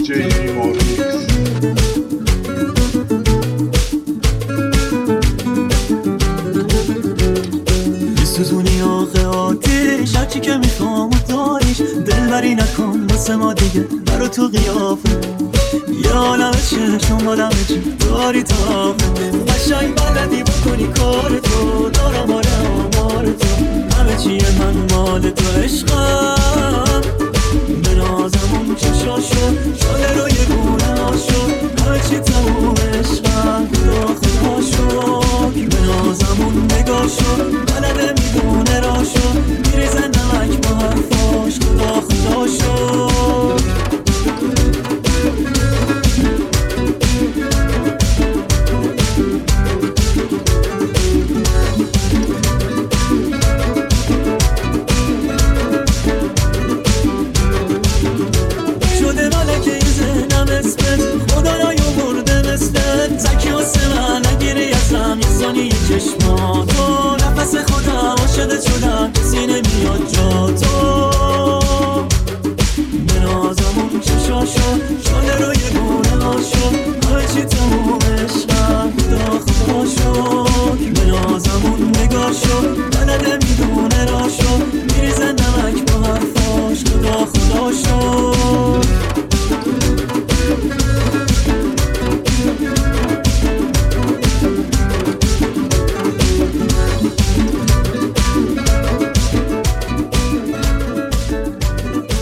دیجی نیماریکس. سوزونی آخه آتیش هرچی که میخوام و داریش دلبری نکن واسه ما دیگه برا تو قیافه یه عالم چشم با دمه چی داری تا آخه قشنگ بلدی بکنی کار تو دارم آمار تو همه چیه من مال تو عشقم به نازمون چشاشو شده رو یه گونه هاشو همه چی تموم عشقم خدا شکر به نازمون نگاشو بلده میدونه راشو میریزه نمک با حرفاش خدا شکر. شده ملکه ذهنم اسمت خدا نیاورده مثلت زکی واسه من نگیری ازم یه ثانیه چشماتو نفس خودم عاشقت شدم کسی نمیاد جا تو به نازمون چشاشو شده رو یه گونه هاشو همه چی تموم عشقم خدا شکر به نازمون نگاشو بلده میدونه راشو میریزه نمک با حرفاش خدا شکر.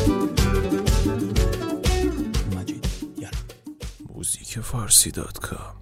موزیک فارسی.com